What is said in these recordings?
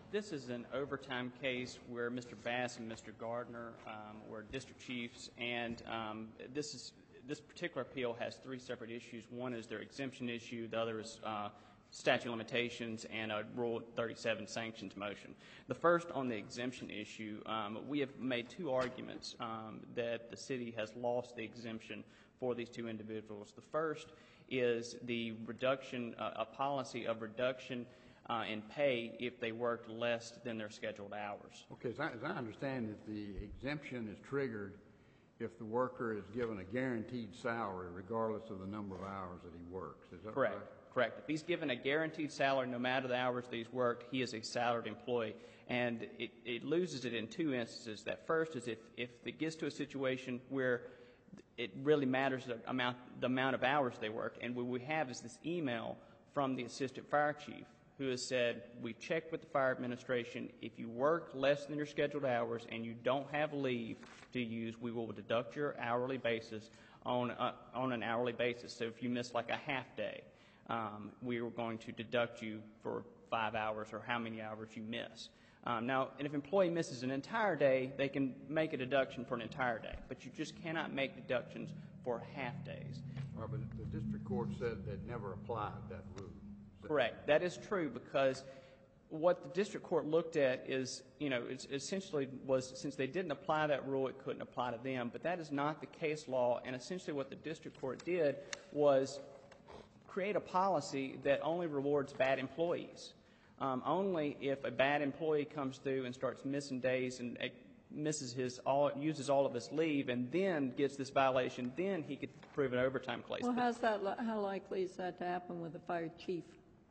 This is an overtime case where Mr. Bass and Mr. Gardner were district chiefs, and this particular appeal has three separate issues. One is their exemption issue, the other is statute of limitations, and a Rule 37 sanctions motion. The first on the exemption issue, we have made two arguments that the city has lost the exemption for these two individuals. The first is the reduction, a policy of reduction in pay if they worked less than their scheduled hours. Okay, as I understand it, the exemption is triggered if the worker is given a guaranteed salary regardless of the number of hours that he works. Is that correct? Right? Correct. If he's given a guaranteed salary no matter the hours that he's worked, he is a salaried employee. And it loses it in two instances. That first is if it gets to a situation where it really matters the amount of hours they work. And what we have is this email from the assistant fire chief who has said, we checked with the fire administration, if you work less than your scheduled hours and you don't have leave to use, we will deduct your hourly basis on an hourly basis. So if you miss like a half day, we are going to deduct you for 5 hours or how many hours you miss. Now, and if an employee misses an entire day, they can make a deduction for an entire day, but you just cannot make deductions for half days. But the district court said they'd never applied that rule. Correct. That is true because what the district court looked at is, it essentially was, since they didn't apply that rule, it couldn't apply to them. But that is not the case law, and essentially what the district court did was create a policy that only rewards bad employees. Only if a bad employee comes through and starts missing days and uses all of his leave and then gets this violation, then he could prove an overtime case. Well, how likely is that to happen with a fire chief?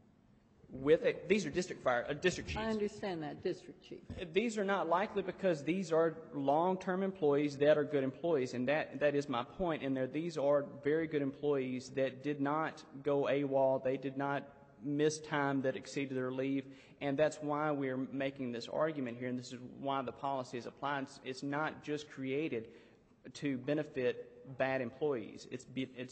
These are district chiefs. I understand that, district chief. These are not likely because these are long-term employees that are good employees, and that is my point. And these are very good employees that did not go AWOL. They did not miss time that exceeded their leave, and that's why we're making this argument here, and this is why the policy is applied. It's not just created to benefit bad employees. It's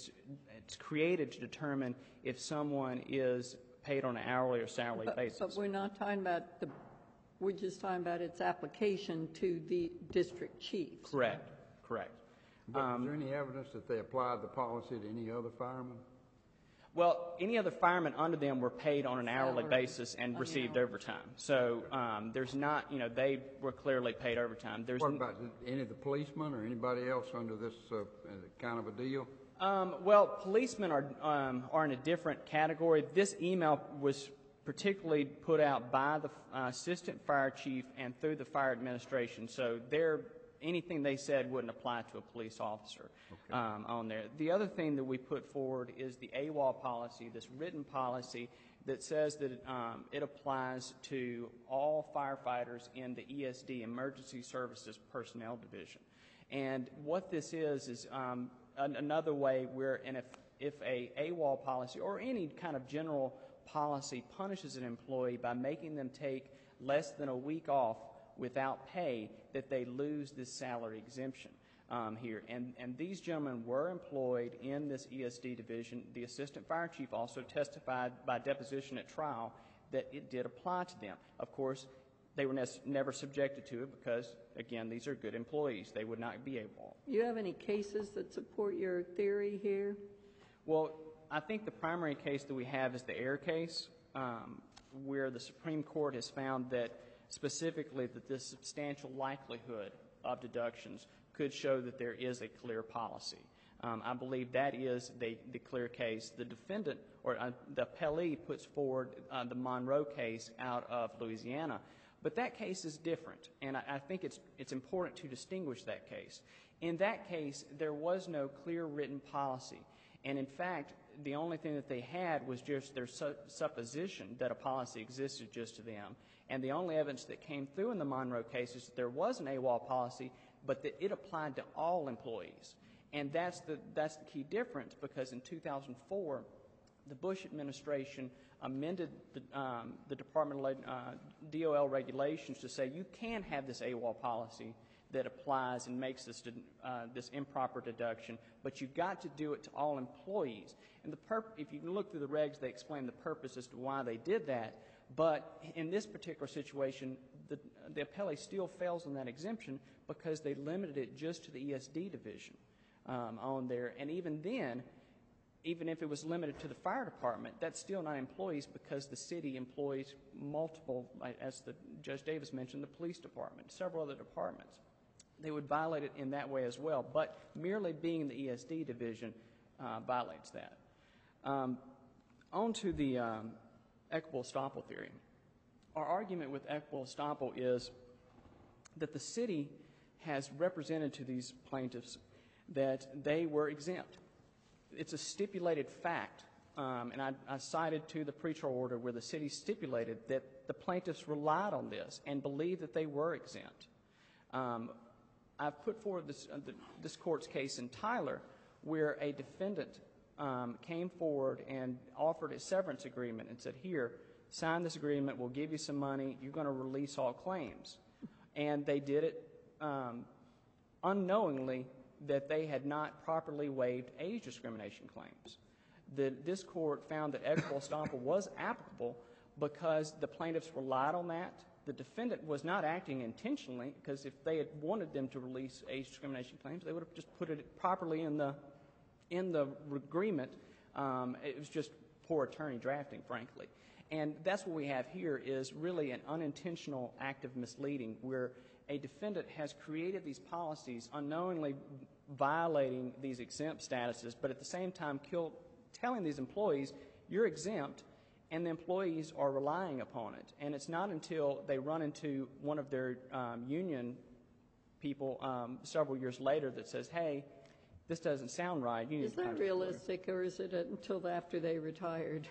created to determine if someone is paid on an hourly or salary basis. But we're not talking about we're just talking about its application to the district chiefs. Correct. But is there any evidence that they applied the policy to any other firemen? Well, any other firemen under them were paid on an hourly basis and received overtime. So there's not, they were clearly paid overtime. What about any of the policemen or anybody else under this kind of a deal? Well, policemen are in a different category. This email was particularly put out by the assistant fire chief and through the fire administration. So anything they said wouldn't apply to a police officer on there. The other thing that we put forward is the AWOL policy, this written policy that says that it applies to all firefighters in the ESD, Emergency Services Personnel Division. And what this is another way where, and if a AWOL policy or any kind of general policy punishes an employee by making them take less than a week off without pay, that they lose this salary exemption here. And these gentlemen were employed in this ESD division. The assistant fire chief also testified by deposition at trial that it did apply to them. Of course, they were never subjected to it because, again, these are good employees. They would not be able. Do you have any cases that support your theory here? Well, I think the primary case that we have is the Ayer case, where the Supreme Court has found that specifically that this substantial likelihood of deductions could show that there is a clear policy. I believe that is the clear case. The defendant, or the appellee, puts forward the Monroe case out of Louisiana. But that case is different, and I think it's important to distinguish that case. In that case, there was no clear written policy. And in fact, the only thing that they had was just their supposition that a policy existed just to them. And the only evidence that came through in the Monroe case is that there was an AWOL policy, but that it applied to all employees. And that's the key difference, because in 2004, the Bush administration amended the Department of DOL regulations to say you can have this AWOL policy that applies and makes this improper deduction, but you've got to do it to all employees. And if you can look through the regs, they explain the purpose as to why they did that. But in this particular situation, the appellee still fails on that exemption because they limited it just to the ESD division on there. And even then, even if it was limited to the fire department, that's still not employees because the city employs multiple, as Judge Davis mentioned, the police department, several other departments. They would violate it in that way as well. But merely being the ESD division violates that. On to the equitable estoppel theory. Our argument with equitable estoppel is that the city has represented to these plaintiffs that they were exempt. It's a stipulated fact, and I cited to the pretrial order where the city stipulated that the plaintiffs relied on this and believed that they were exempt. I've put forward this court's case in Tyler where a defendant came forward and offered a severance agreement and said, here, sign this agreement, we'll give you some money, you're going to release all claims. And they did it unknowingly that they had not properly waived age discrimination claims. This court found that equitable estoppel was applicable because the plaintiffs relied on that. The defendant was not acting intentionally because if they had wanted them to release age discrimination claims, they would have just put it properly in the agreement. It was just poor attorney drafting, frankly. And that's what we have here is really an unintentional act of misleading where a defendant has created these policies unknowingly violating these exempt statuses, but at the same time telling these employees, you're exempt, and the employees are relying upon it. And it's not until they run into one of their union people several years later that says, hey, this doesn't sound right. Is that realistic, or is it until after they retired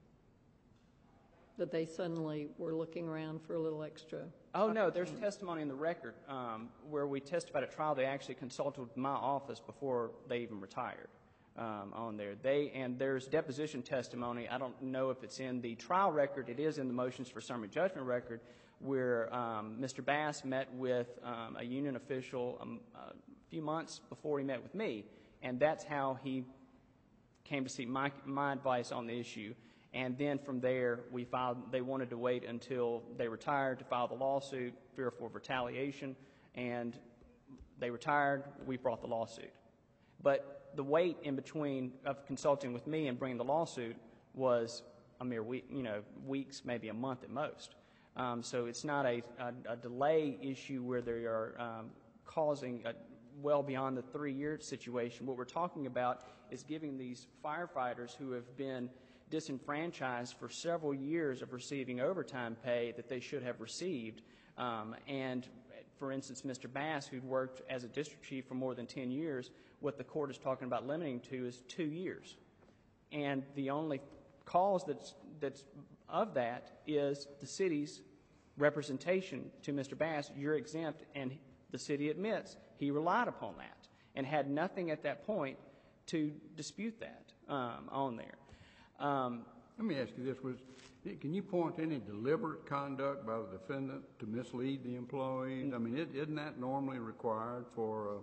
that they suddenly were looking around for a little extra? Oh, no, there's testimony in the record where we testified at trial. They actually consulted with my office before they even retired on there. And there's deposition testimony. I don't know if it's in the trial record. It is in the motions for summary judgment record where Mr. Bass met with a union official a few months before he met with me, and that's how he came to seek my advice on the issue. And then from there, they wanted to wait until they retired to file the lawsuit, fearful of retaliation, and they retired, we brought the lawsuit. But the wait in between of consulting with me and bringing the lawsuit was a mere week, weeks, maybe a month at most. So it's not a delay issue where they are causing well beyond the 3-year situation. What we're talking about is giving these firefighters who have been disenfranchised for several years of receiving overtime pay that they should have received. And, for instance, Mr. Bass, who'd worked as a district chief for more than 10 years, what the court is talking about limiting to is 2 years. And the only cause that's of that is the city's representation to Mr. Bass, you're exempt, and the city admits he relied upon that and had nothing at that point to dispute that on there. Let me ask you this. Can you point to any deliberate conduct by the defendant to mislead the employees? I mean, isn't that normally required for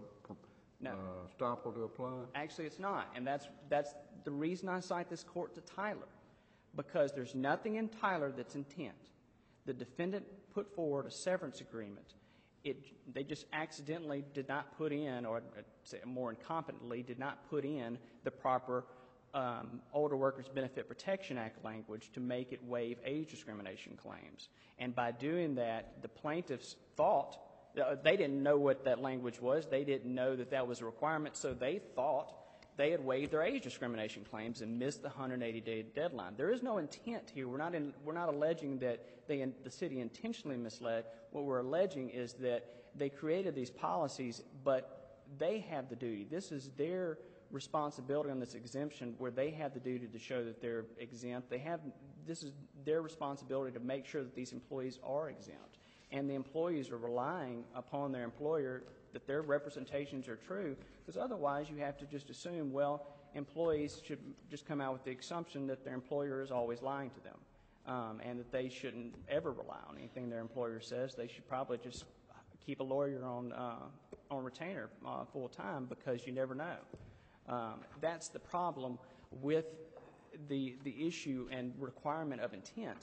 estoppel to apply? Actually, it's not, and that's the reason I cite this court to Tyler, because there's nothing in Tyler that's intent. The defendant put forward a severance agreement. They just accidentally did not put in, or say more incompetently, did not put in the proper Older Workers Benefit Protection Act language to make it waive age discrimination claims. And by doing that, the plaintiffs thought, they didn't know what that language was. They didn't know that that was a requirement, so they thought they had waived their age discrimination claims and missed the 180-day deadline. There is no intent here. We're not alleging that the city intentionally misled. What we're alleging is that they created these policies, but they have the duty. This is their responsibility on this exemption, where they have the duty to show that they're exempt. This is their responsibility to make sure that these employees are exempt. And the employees are relying upon their employer that their representations are true, because otherwise you have to just assume, well, employees should just come out with the assumption that their employer is always lying to them, and that they shouldn't ever rely on anything their employer says. They should probably just keep a lawyer on retainer full time, because you never know. That's the problem with the issue and requirement of intent,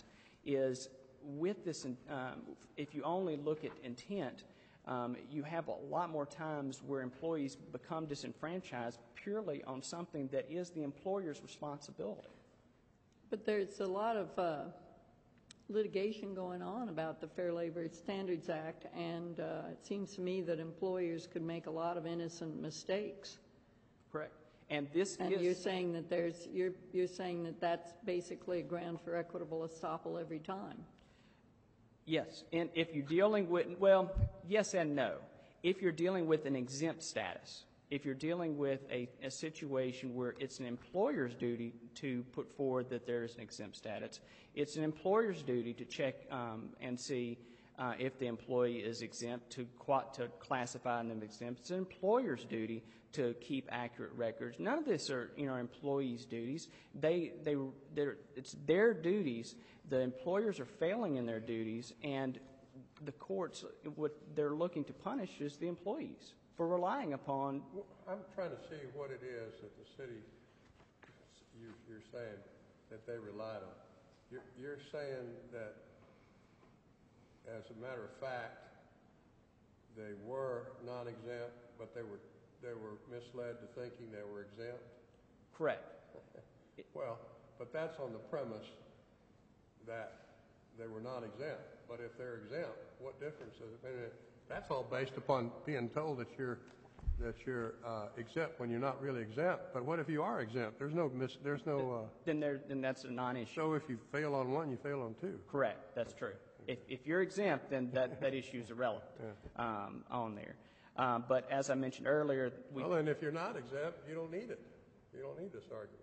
is with this, if you only look at intent, you have a lot more times where employees become disenfranchised purely on something that is the employer's responsibility. But there's a lot of litigation going on about the Fair Labor Standards Act, and it seems to me that employers could make a lot of innocent mistakes. Correct. And this And is... you're saying that you're saying that that's basically a ground for equitable estoppel every time. Yes, and if you're dealing with, well, yes and no. If you're dealing with an exempt status, if you're dealing with a situation where it's an employer's duty to put forward that there is an exempt status, it's an employer's duty to check and see if the employee is exempt, to classify them exempt. It's an employer's duty to keep accurate records. None of this are, employees' duties. It's their duties. The employers are failing in their duties, and the courts, what they're looking to punish is the employees for relying upon. I'm trying to see what it is that the city, you're saying that they relied on. You're saying that, as a matter of fact, they were non-exempt, but they were misled to thinking they were exempt? Correct. Well, but that's on the premise that they were non-exempt. But if they're exempt, what difference does it make? That's all based upon being told that you're exempt when you're not really exempt. But what if you are exempt? There's no. Then that's a non-issue. So if you fail on one, you fail on two. Correct. That's true. If you're exempt, then that issue is irrelevant on there. But as I mentioned earlier, well, and if you're not exempt, you don't need it. You don't need this argument.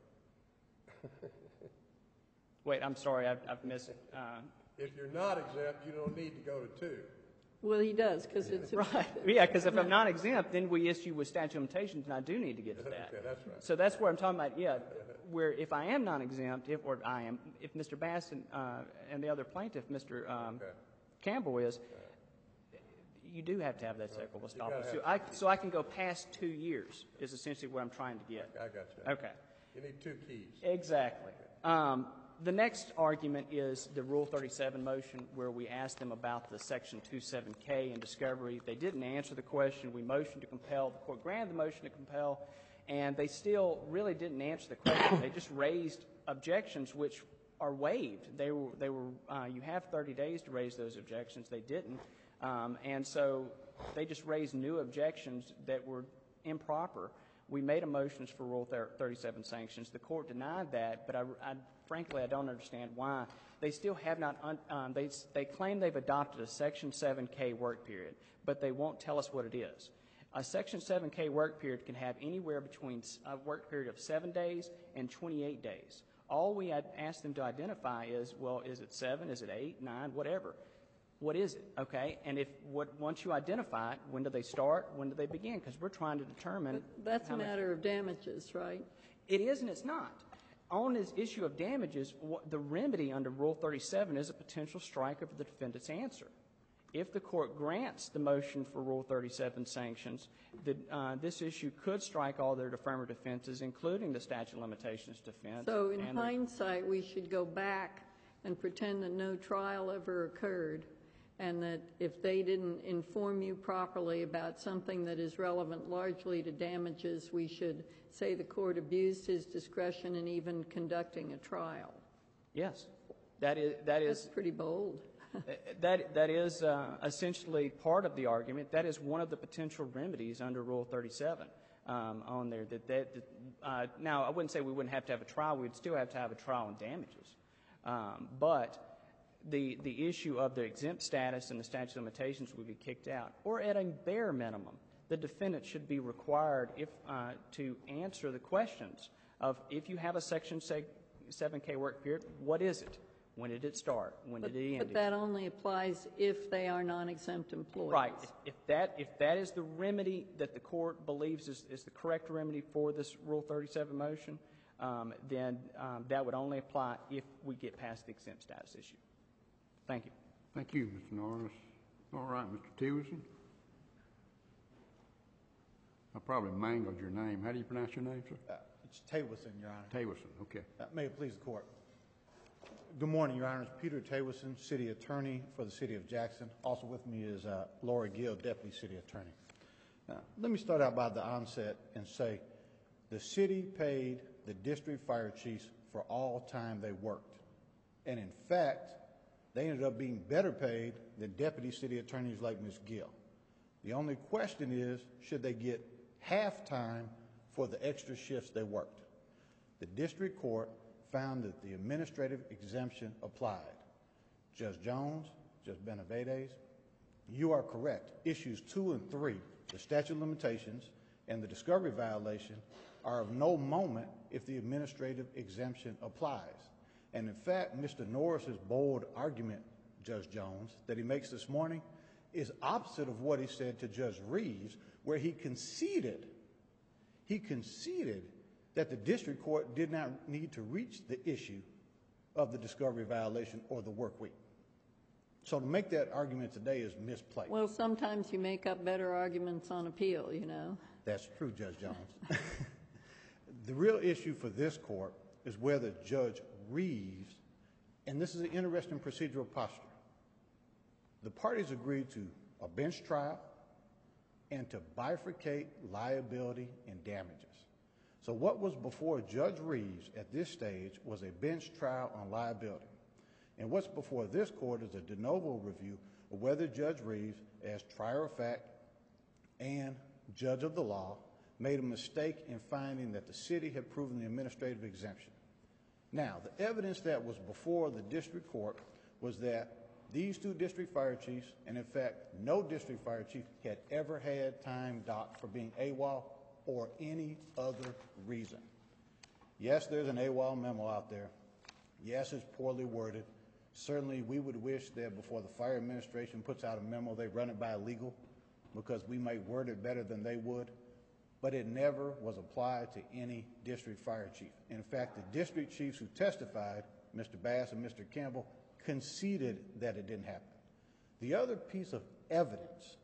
Wait, I'm sorry, I've missed it. If you're not exempt, you don't need to go to two. Well, he does, because it's... Right. Yeah, because if I'm not exempt, then we issue with statute of limitations, and I do need to get to that. Okay, that's right. So that's where I'm talking about, where if I am non-exempt, if Mr. Bass and the other plaintiff, Mr. Campbell is, you do have to have that equitable estoppel. So I can go past 2 years is essentially what I'm trying to get. I got you. Okay. You need two keys. Exactly. The next argument is the Rule 37 motion, where we asked them about the Section 27K in discovery. They didn't answer the question. We motioned to compel. The court granted the motion to compel, and they still really didn't answer the question. They just raised objections which are waived. They were. You have 30 days to raise those objections. They didn't, and so they just raised new objections that were improper. We made a motion for Rule 37 sanctions. The court denied that, but frankly, I don't understand why. They still have not, they claim they've adopted a Section 7K work period, but they won't tell us what it is. A Section 7K work period can have anywhere between a work period of 7 days and 28 days. All we asked them to identify is, well, is it 7, is it 8, 9, whatever. What is it, okay? And once you identify it, when do they start, when do they begin? Because we're trying to determine... But that's a matter of damages, right? It is and it's not. On this issue of damages, the remedy under Rule 37 is a potential strike of the defendant's answer. If the court grants the motion for Rule 37 sanctions, this issue could strike all their affirmative defenses, including the statute of limitations defense. So in hindsight, we should go back and pretend that no trial ever occurred, and that if they didn't inform you properly about something that is relevant largely to damages, we should say the court abused his discretion in even conducting a trial. Yes. That is That's pretty bold. that is essentially part of the argument. That is one of the potential remedies under Rule 37 on there. Now, I wouldn't say we wouldn't have to have a trial. We'd still have to have a trial on damages. But the issue of the exempt status and the statute of limitations would be kicked out. Or at a bare minimum, the defendant should be required to answer the questions of, if you have a Section 7K work period, what is it? When did it start? When did it end? But that only applies if they are non-exempt employees. Right. If that is the remedy that the court believes is the correct remedy for this Rule 37 motion, then that would only apply if we get past the exempt status issue. Thank you. Thank you, Mr. Norris. All right, Mr. Tewison. I probably mangled your name. How do you pronounce your name, sir? It's Tewison, Your Honor. Tewison, okay. May it please the Court. Good morning, Your Honors. Peter Taywerson, City Attorney for the City of Jackson. Also with me is Laura Gill, Deputy City Attorney. Let me start out by the onset and say the city paid the district fire chiefs for all time they worked. And in fact, they ended up being better paid than deputy city attorneys like Ms. Gill. The only question is, should they get half time for the extra shifts they worked? The district court found that the administrative exemption applied. Judge Jones, Judge Benavides, you are correct. Issues 2 and 3, the statute of limitations and the discovery violation, are of no moment if the administrative exemption applies. And in fact, Mr. Norris's bold argument, Judge Jones, that he makes this morning is opposite of what he said to Judge Reeves, where he conceded that the district court did not need to reach the issue of the discovery violation or the work week. So to make that argument today is misplaced. Well, sometimes you make up better arguments on appeal, you know. That's true, Judge Jones. The real issue for this court is whether Judge Reeves, and this is an interesting procedural posture, the parties agreed to a bench trial and to bifurcate liability and damages. So what was before Judge Reeves at this stage was a bench trial on liability. And what's before this court is a de novo review of whether Judge Reeves, as trier of fact and judge of the law, made a mistake in finding that the city had proven the administrative exemption. Now, the evidence that was before the district court was that these two district fire chiefs, and in fact, no district fire chief had ever had time docked for being AWOL or any other reason. Yes, there's an AWOL memo out there. Yes, it's poorly worded. Certainly, we would wish that before the fire administration puts out a memo, they run it by legal, because we might word it better than they would. But it never was applied to any district fire chief. In fact, the district chiefs who testified, Mr. Bass and Mr. Campbell, conceded that it didn't happen. The other piece of evidence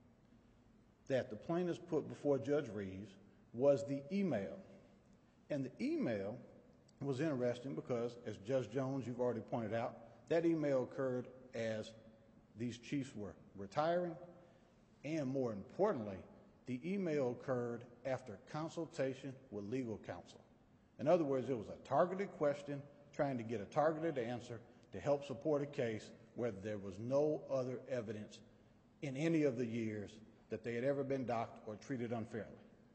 that the plaintiffs put before Judge Reeves was the email. And the email was interesting because, as Judge Jones, you've already pointed out, that email occurred as these chiefs were retiring, and more importantly, the email occurred after consultation with legal counsel. In other words, it was a targeted question trying to get a targeted answer to help support a case where there was no other evidence in any of the years that they had ever been docked or treated unfairly.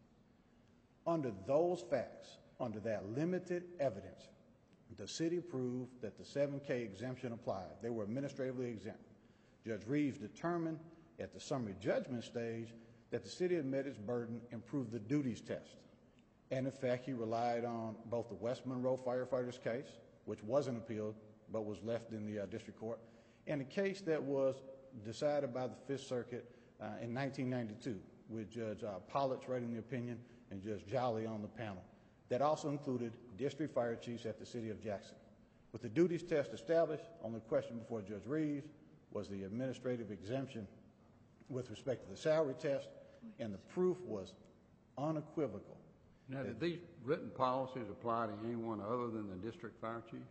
Under those facts, under that limited evidence, the city proved that the 7K exemption applied. They were administratively exempt. Judge Reeves determined at the summary judgment stage that the city had met its burden and proved the duties test. And in fact, he relied on both the West Monroe firefighters case, which wasn't appealed but was left in the district court, and a case that was decided by the Fifth Circuit in 1992 with Judge Pollitt writing the opinion and Judge Jolly on the panel. That also included district fire chiefs at the city of Jackson. With the duties test established, only question before Judge Reeves was the administrative exemption with respect to the salary test, and the proof was unequivocal. Now, did these written policies apply to anyone other than the district fire chief?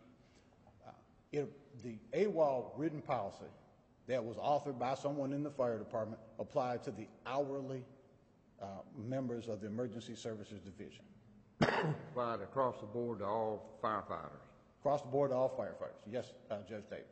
The AWOL written policy that was authored by someone in the fire department applied to the hourly members of the Emergency Services Division. Applied across the board to all firefighters? Across the board to all firefighters, yes, Judge Davis.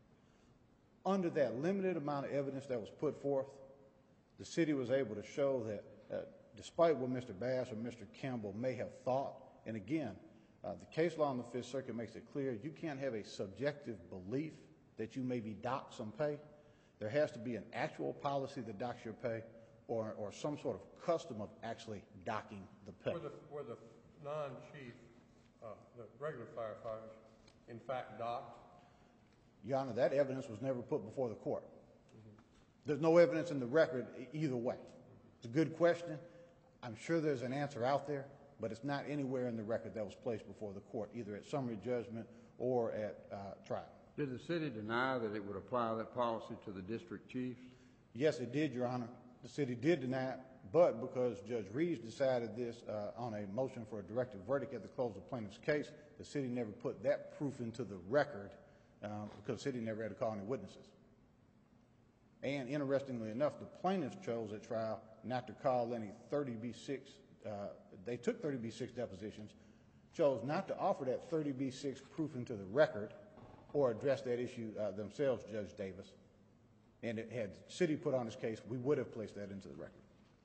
Under that limited amount of evidence that was put forth, the city was able to show that despite what Mr. Bass or Mr. Campbell may have thought, and again, the case law in the Fifth Circuit makes it clear you can't have a subjective belief that you may be docked some pay. There has to be an actual policy that docks your pay or some sort of custom of actually docking the pay. Were the non-chief, the regular firefighters, in fact docked? Your Honor, that evidence was never put before the court. There's no evidence in the record either way. It's a good question. I'm sure there's an answer out there, but it's not anywhere in the record that was placed before the court, either at summary judgment or at trial. Did the city deny that it would apply that policy to the district chiefs? Yes, it did, Your Honor. The city did deny it, but because Judge Reeves decided this on a motion for a directed verdict at the close of the plaintiff's case, the city never put that proof into the record because the city never had to call any witnesses. And interestingly enough, the plaintiffs chose at trial not to call any 30B6. They took 30B6 depositions, chose not to offer that 30B6 proof into the record or address that issue themselves, Judge Davis. And it had city put on this case, we would have placed that into the record.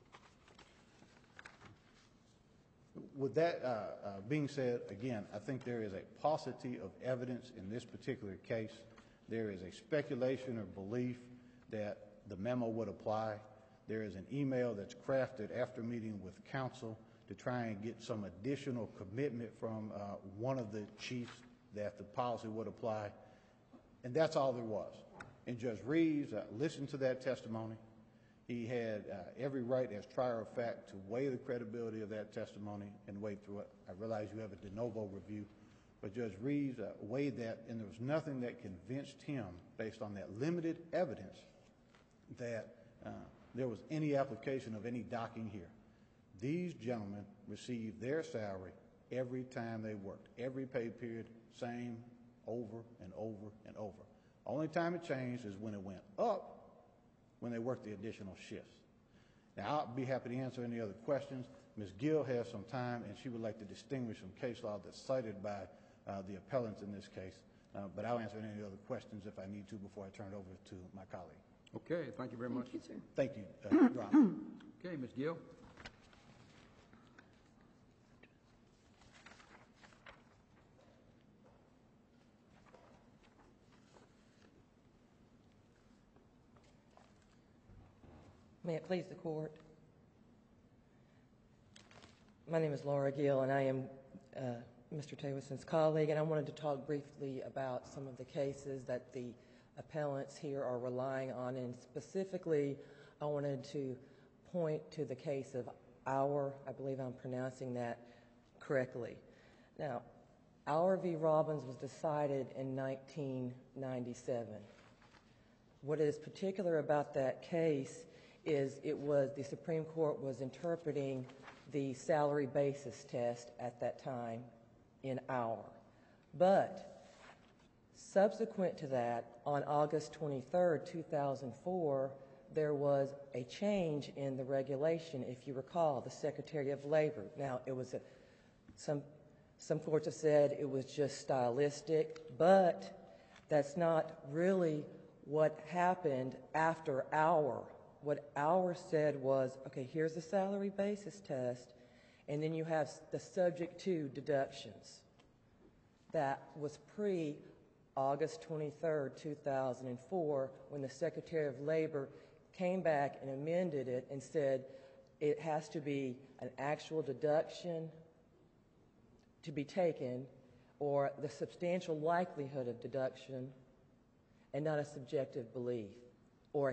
With that being said, again, I think there is a paucity of evidence in this particular case. There is a speculation or belief that the memo would apply. There is an email that's crafted after meeting with counsel to try and get some additional commitment from one of the chiefs that the policy would apply. And that's all there was. And Judge Reeves listened to that testimony. He had every right as trier of fact to weigh the credibility of that testimony and wade through it. I realize you have a de novo review, but Judge Reeves weighed that, and there was nothing that convinced him, based on that limited evidence, that there was any application of any docking here. These gentlemen received their salary every time they worked, every pay period, same, over and over and over. Only time it changed is when it went up, when they worked the additional shifts. Now, I'll be happy to answer any other questions. Ms. Gill has some time, and she would like to distinguish some case law that's cited by the appellants in this case, but I'll answer any other questions if I need to before I turn it over to my colleague. Okay, thank you very much. Thank you, sir. Thank you, Your Honor. Okay, Ms. Gill. May it please the court. My name is Laura Gill, and I am Mr. Tawison's colleague, and I wanted to talk briefly about some of the cases that the appellants here are relying on, and specifically I wanted to point to the case of Auer. I believe I'm pronouncing that correctly. Now, Auer v. Robbins was decided in 1997. What is particular about that case is the Supreme Court was interpreting the salary basis test at that time in Auer. But subsequent to that, on August 23rd, 2004, there was a change in the regulation, if you recall, the Secretary of Labor. Now, it was some courts have said it was just stylistic, but that's not really what happened after Auer. What Auer said was, okay, here's the salary basis test, and then you have the subject to deductions. That was pre-August 23rd, 2004, when the Secretary of Labor came back and amended it and said it has to be an actual deduction to be taken or the substantial likelihood of deduction and not a subjective belief or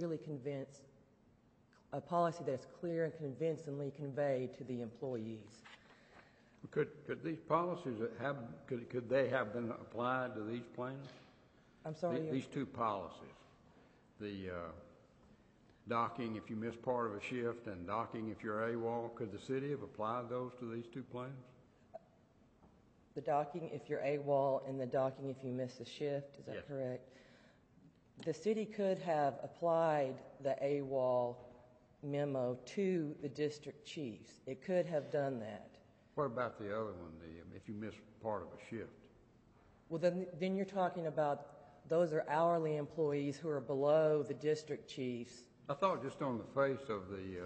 a policy that's clear and convincingly conveyed to the employees. Could these policies could they have been applied to these plaintiffs? I'm sorry? These two policies, the docking if you miss part of a shift and docking if you're AWOL, could the city have applied those to these two plaintiffs? The docking if you're AWOL and the docking if you miss a shift, is that Yes. correct? The city could have applied the AWOL memo to the district chiefs. It could have done that. What about the other one, if you miss part of a shift? Well, then you're talking about those are hourly employees who are below the district chiefs. I thought just on the face of the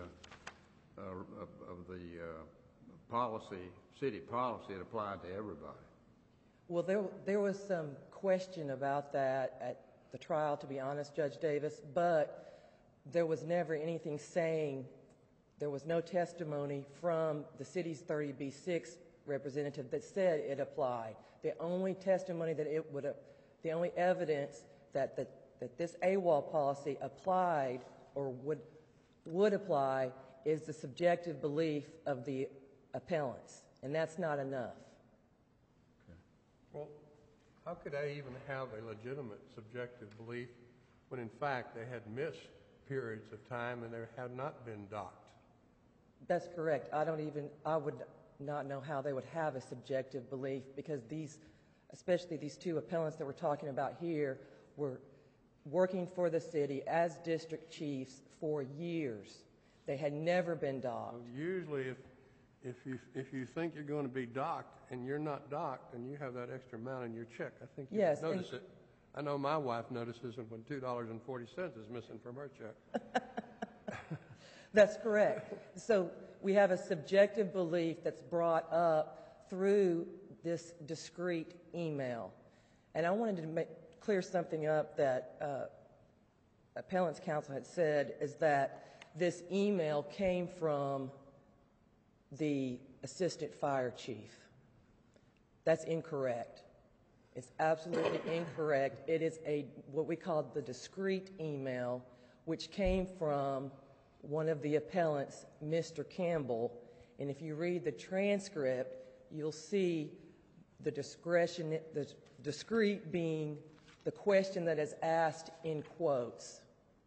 policy, city policy, it applied to everybody. Well, there was some question about that at the trial, to be honest, Judge Davis, but there was never anything saying, there was no testimony from the city's 30B6 representative that said it applied. The only testimony that the only evidence that this AWOL policy applied or would apply is the subjective belief of the appellants, and that's not enough. Okay. Well, how could they even have a legitimate subjective belief when in fact they had missed periods of time and they had not been docked? That's correct. I would not know how they would have a subjective belief because these especially these two appellants that we're talking about here, were working for the city as district chiefs for years. They had never been docked. Usually, if you think you're going to be docked and you're not docked and you have that extra amount in your check, I think you Yes, notice it. I know my wife notices it when $2.40 is missing from her check. That's correct. So we have a subjective belief that's brought up through this discrete email. And I wanted to clear something up that appellant's counsel had said, is that this email came from the assistant fire chief. That's incorrect. It's absolutely incorrect. It is what we call the discrete email, which came from one of the appellants, Mr. Campbell. And if you read the transcript, you'll see the discrete being the question that is asked in quotes.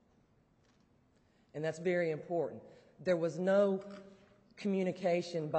And that's very important. There was no communication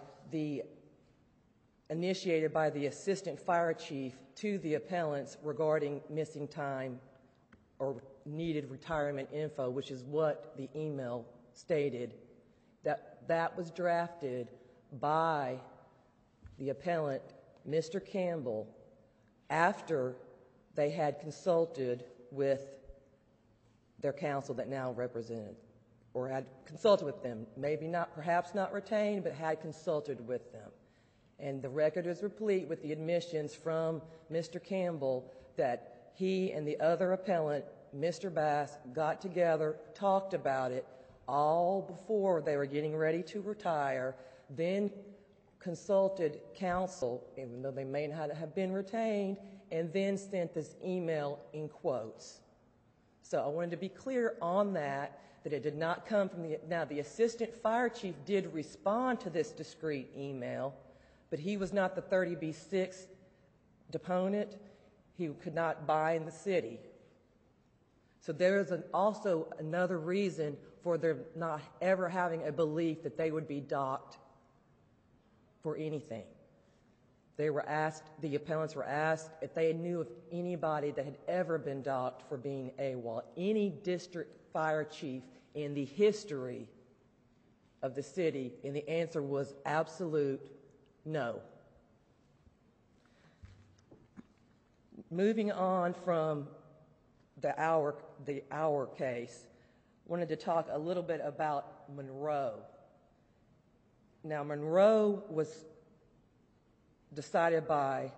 initiated by the assistant fire chief to the appellants regarding missing time or needed retirement info, which is what the email stated. That was drafted by the appellant, Mr. Campbell, after they had consulted with their counsel that now represented, or had consulted with them, perhaps not retained, but had consulted with them. And the record is replete with the admissions from Mr. Campbell that he and the other appellant, Mr. Bass, got together, talked about it all before they were getting ready to retire, then consulted counsel, even though they may not have been retained, and then sent this email in quotes. So I wanted to be clear on that it did not come from now the assistant fire chief did respond to this discrete email, but he was not the 30B6 deponent. He could not buy in the city. So there is also another reason for their not ever having a belief that they would be docked for anything. They were asked, the appellants were asked if they knew of anybody that had ever been docked for being AWOL, any district fire chief in the history of the city, and the answer was absolute no. Moving on from the Auer case, wanted to talk a little bit about Monroe. Now, Monroe was decided by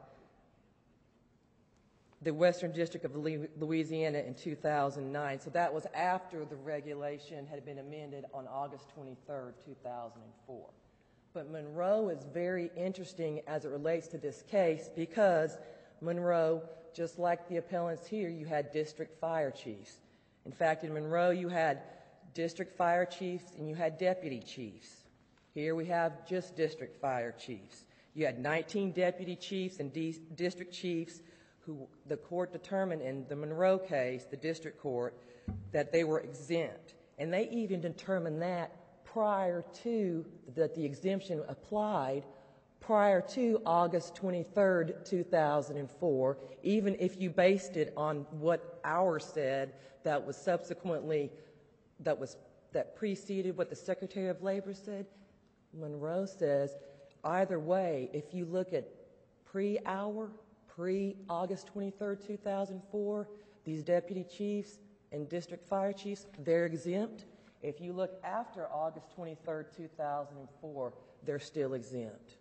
the Western District of Louisiana in 2009. So that was after the regulation had been amended on August 23rd, 2004. But Monroe is very interesting as it relates to this case because Monroe, just like the appellants here, you had district fire chiefs. In fact, in Monroe, you had district fire chiefs and you had deputy chiefs. Here we have just district fire chiefs. You had 19 deputy chiefs and district chiefs who the court determined in the Monroe case, the district court, that they were exempt. And they even determined that prior to, that the exemption applied prior to August 23rd, 2004, even if you based it on what Auer said that was subsequently, that preceded what the Secretary of Labor said. Monroe says, either way, if you look at pre-Auer, pre-August 23rd, 2004, these deputy chiefs and district fire chiefs, they're exempt. If you look after August 23rd, 2004, they're still exempt.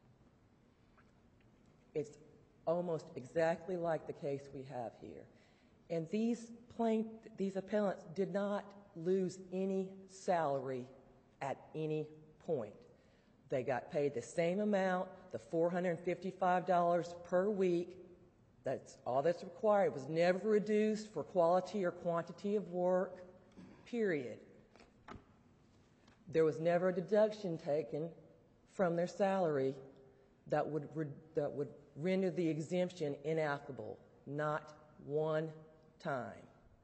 It's almost exactly like the case we have here. And these appellants did not lose any salary at any point. They got paid the same amount, the $455 per week. That's all that's required. It was never reduced for quality or quantity of work, period. There was never a deduction taken from their salary that would render the exemption inapplicable, not one time.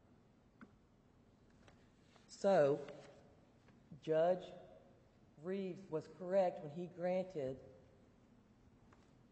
So, Judge Reeves was correct when he granted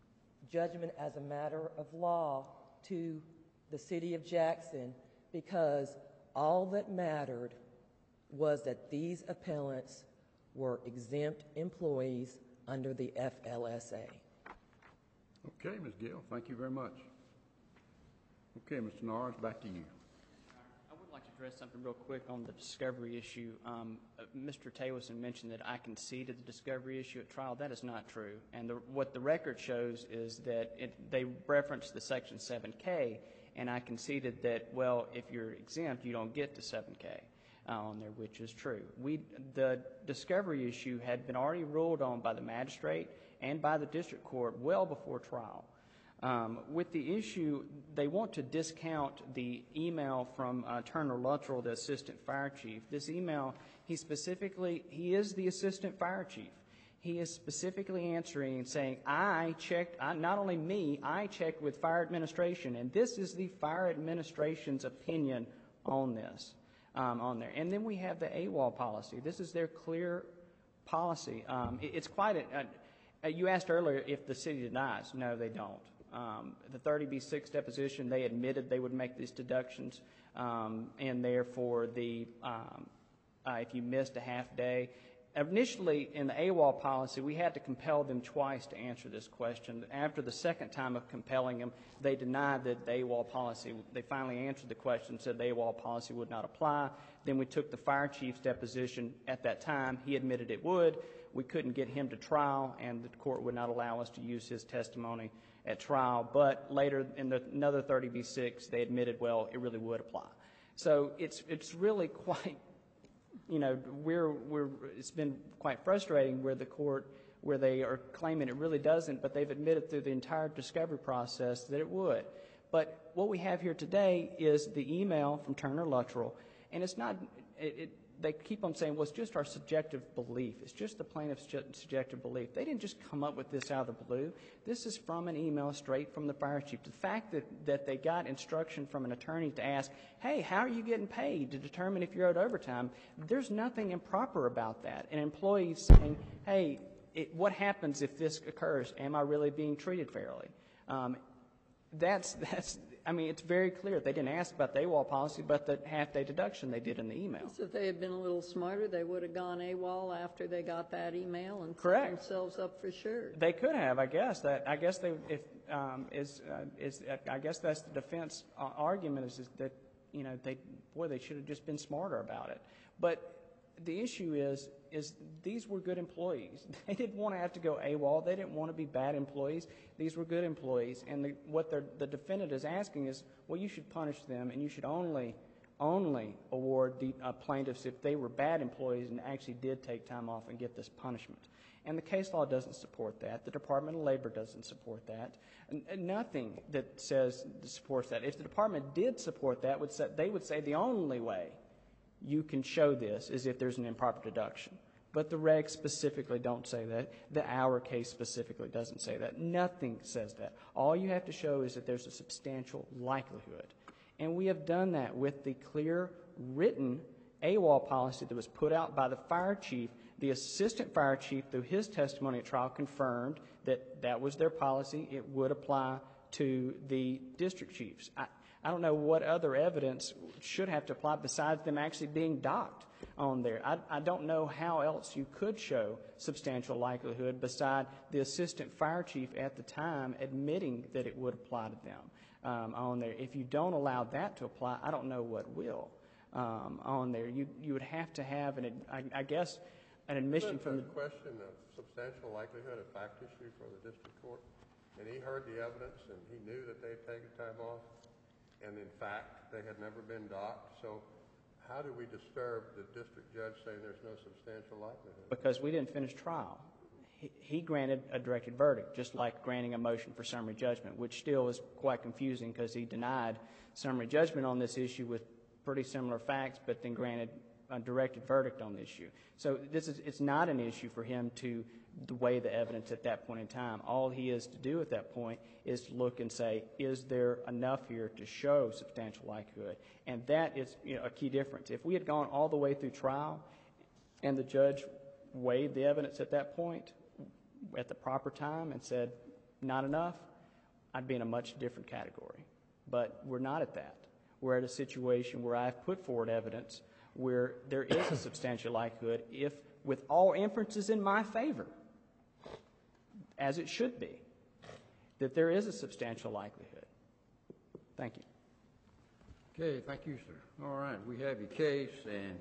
judgment as a matter of law to the city of Jackson, because all that mattered was that these appellants were exempt employees under the FLSA. Okay, Ms. Gill, thank you very much. Okay, Mr. Norris, back to you. I would like to address something real quick on the discovery issue. Mr. Taywoson mentioned that I conceded the discovery issue at trial. That is not true. And what the record shows is that they referenced the Section 7K, and I conceded that, well, if you're exempt, you don't get to 7K on there, which is true. The discovery issue had been already ruled on by the magistrate and by the district court well before trial. With the issue, they want to discount the email from Turner Luttrell, the assistant fire chief. This email, he is the assistant fire chief. He is specifically answering and saying, I checked, not only me, I checked with fire administration, and this is the fire administration's opinion on this, on there. And then we have the AWOL policy. This is their clear policy. It's quite you asked earlier if the city denies. No, they don't. The 30B6 deposition, they admitted they would make these deductions, and therefore if you missed a half day. Initially, in the AWOL policy, we had to compel them twice to answer this question. After the second time of compelling them, they denied that the AWOL policy, they finally answered the question, said the AWOL policy would not apply. Then we took the fire chief's deposition at that time. He admitted it would. We couldn't get him to trial, and the court would not allow us to use his testimony at trial. But later, in another 30B6, they admitted, well, it really would apply. So it's really quite, it's been quite frustrating where the court, where they are claiming it really doesn't, but they've admitted through the entire discovery process that it would. But what we have here today is the email from Turner Luttrell, and it's not, they keep on saying, well, it's just our subjective belief. It's just the plaintiff's subjective belief. They didn't just come up with this out of the blue. This is from an email straight from the fire chief. The fact that they got instruction from an attorney to ask, hey, how are you getting paid to determine if you're owed overtime, there's nothing improper about that. An employee saying, hey, what happens if this occurs? Am I really being treated fairly? It's very clear. They didn't ask about the AWOL policy, but the half-day deduction they did in the email. So if they had been a little smarter, they would have gone AWOL after they got that email and Correct. set themselves up for sure. They could have, I guess. I guess that's the defense argument is that they should have just been smarter about it. But the issue is these were good employees. They didn't want to have to go AWOL. They didn't want to be bad employees. These were good employees. And what the defendant is asking is, well, you should punish them, and you should only award the plaintiffs if they were bad employees and actually did take time off and get this punishment. And the case law doesn't support that. The Department of Labor doesn't support that. Nothing that supports that. If the department did support that, they would say the only way you can show this is if there's an improper deduction. But the regs specifically don't say that. The Our case specifically doesn't say that. Nothing says that. All you have to show is that there's a substantial likelihood. And we have done that with the clear written AWOL policy that was put out by the fire chief. The assistant fire chief, through his testimony at trial, confirmed that that was their policy. It would apply to the district chiefs. I don't know what other evidence should have to apply besides them actually being docked on there. I don't know how else you could show substantial likelihood beside the assistant fire chief at the time admitting that it would apply to them on there. If you don't allow that to apply, I don't know what will on there. You would have to have, an admission from the... Isn't the question of substantial likelihood a fact issue for the district court? And he heard the evidence and he knew that they had taken time off. And in fact, they had never been docked. So how do we disturb the district judge saying there's no substantial likelihood? Because we didn't finish trial. He granted a directed verdict, just like granting a motion for summary judgment, which still is quite confusing because he denied summary judgment on this issue with pretty similar facts, but then granted a directed verdict on the issue. So it's not an issue for him to weigh the evidence at that point in time. All he is to do at that point is to look and say, is there enough here to show substantial likelihood? And that is a key difference. If we had gone all the way through trial and the judge weighed the evidence at that point at the proper time and said, not enough, I'd be in a much different category. But we're not at that. We're at a situation where I've put forward evidence where there is a substantial likelihood, if with all inferences in my favor, as it should be, that there is a substantial likelihood. Thank you. Okay, thank you, sir. All right, we have your case, and